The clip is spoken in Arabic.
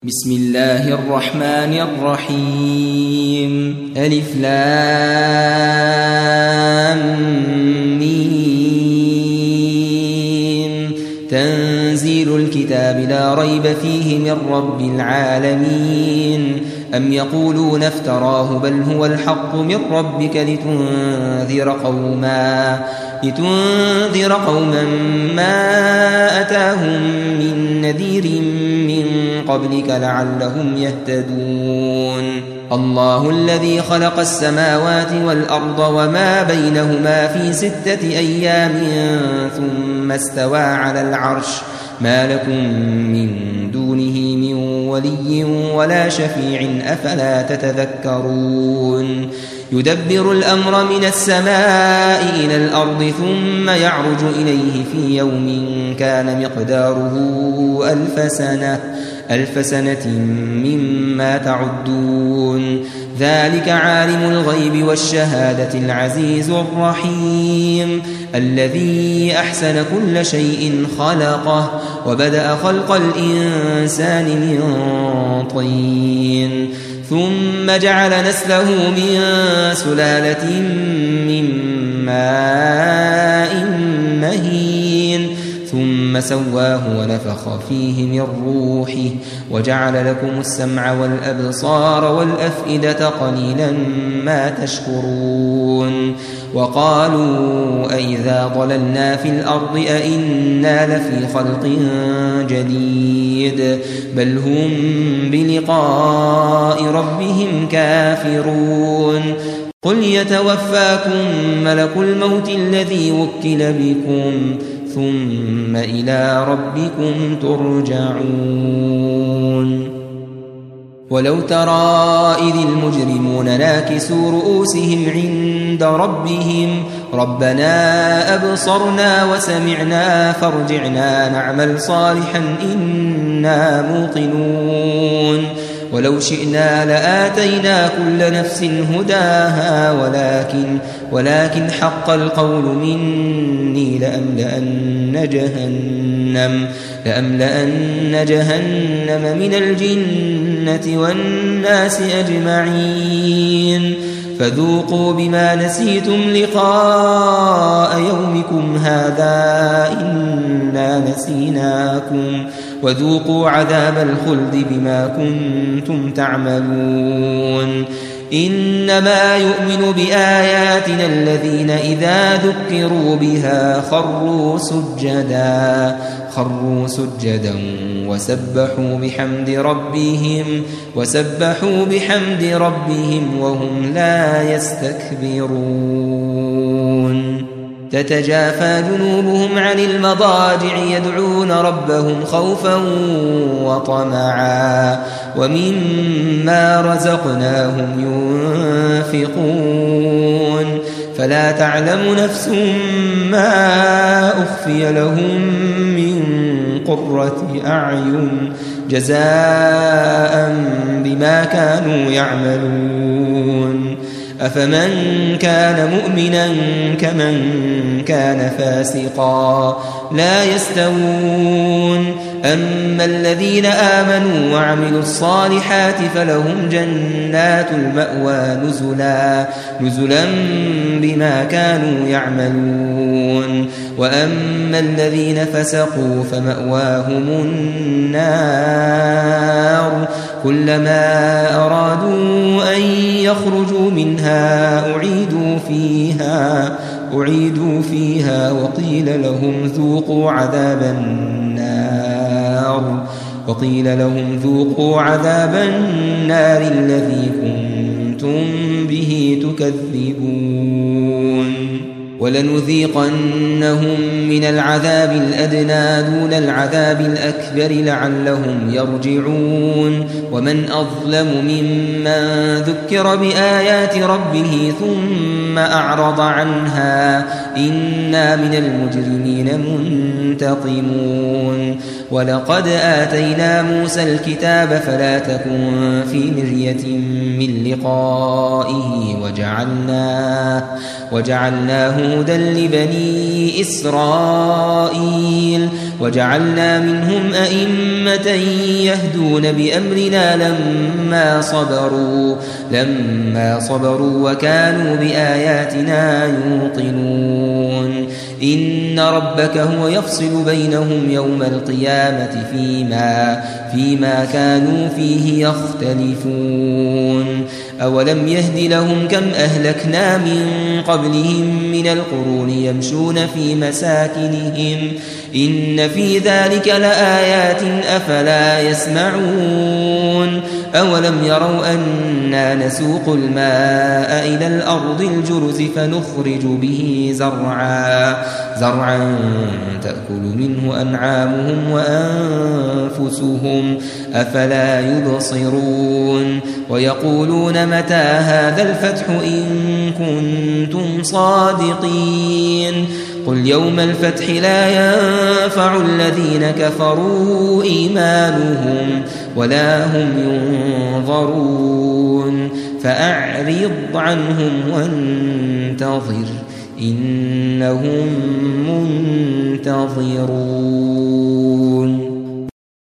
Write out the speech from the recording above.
بسم الله الرحمن الرحيم ألف لام ميم تنزيل الكتاب لا ريب فيه من رب العالمين أم يقولون افتراه بل هو الحق من ربك لتنذر قوما ما أتاهم من نذير من قبلك لعلهم يهتدون الله الذي خلق السماوات والأرض وما بينهما في 6 أيام ثم استوى على العرش ما لكم من دونه من ولي ولا شفيع أفلا تتذكرون يدبر الأمر من السماء إلى الأرض ثم يعرج إليه في يوم كان مقداره 1000 سنة مما تعدون ذلك عالم الغيب والشهادة العزيز الرحيم الذي أحسن كل شيء خلقه وبدأ خلق الإنسان من طين ثم جعل نسله من سلالة من ماء مهين ثم سواه ونفخ فيه من روحه وجعل لكم السمع والأبصار والأفئدة قليلا ما تشكرون وقالوا أئذا ضللنا في الأرض أئنا لفي خلق جديد بل هم بلقاء ربهم كافرون قل يتوفاكم ملك الموت الذي وكل بكم ثم إلى ربكم ترجعون ولو ترى إذ المجرمون ناكسوا رؤوسهم عند ربهم ربنا أبصرنا وسمعنا فارجعنا نعمل صالحا إنا موقنون ولو شئنا لآتينا كل نفس هداها ولكن حق القول مني لأملأن جهنم من الجنة والناس أجمعين فذوقوا بما نسيتم لقاء يومكم هذا إنا نسيناكم وذوقوا عذاب الخلد بما كنتم تعملون إنما يؤمن بآياتنا الذين إذا ذكروا بها خروا سجدا وسبحوا بحمد ربهم وهم لا يستكبرون تتجافى جنوبهم عن المضاجع يدعون ربهم خوفا وطمعا ومما رزقناهم ينفقون فلا تعلم نفس ما أخفي لهم من قرة أعين جزاء بما كانوا يعملون أفمن كان مؤمنا كمن كان فاسقا لا يستوون أما الذين آمنوا وعملوا الصالحات فلهم جنات المأوى نزلا بما كانوا يعملون وأما الذين فسقوا فمأواهم النار كلما أرادوا أن يخرجوا منها أعيدوا فيها وقيل لهم ذوقوا عذاب النار الذي كنتم به تكذبون ولنذيقنهم من العذاب الأدنى دون العذاب الأكبر لعلهم يرجعون ومن أظلم ممن ذكر بآيات ربه ثم أعرض عنها إنا من المجرمين منتقمون ولقد آتينا موسى الكتاب فلا تكن في مرية من لقائه وجعلناه هدى لبني إسرائيل وجعلنا منهم أئمة يهدون بأمرنا لما صبروا وكانوا بآياتنا يوقنون إن ربك هو يفصل بينهم يوم القيامة فيما كانوا فيه يختلفون أولم يهد لهم كم أهلكنا من قبلهم من القرون يمشون في مساكنهم إن في ذلك لآيات أفلا يسمعون أولم يروا أنا نسوق الماء إلى الأرض الجرز فنخرج به زرعا تأكل منه أنعامهم وأنفسهم أفلا يبصرون ويقولون متى هذا الفتح إن كنتم صادقين قل يوم الفتح لا ينفع الذين كفروا إيمانهم ولا هم ينظرون فأعرض عنهم وانتظر إنهم منتظرون